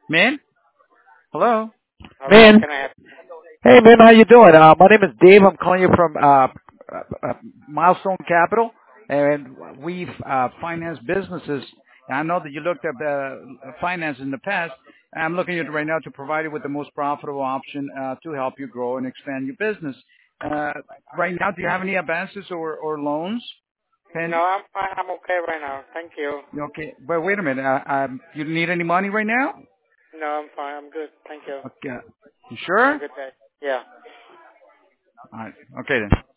Man? Hello? Hello, how Man? can I help? Hey, man, how you doing? My name is Dave. I'm calling you from Milestone Capital, and we've financed businesses. I know that you looked at finance in the past. I'm looking at it right now to provide you with the most profitable option to help you grow and expand your business. Uh, right now, do you have any advances or loans? No, Pen? I'm fine. I'm okay right now. Thank you. Okay, but wait a minute. You need any money right now? No, I'm fine. I'm good. Thank you. Okay. You Have a sure? good day. Yeah. All right. Okay then.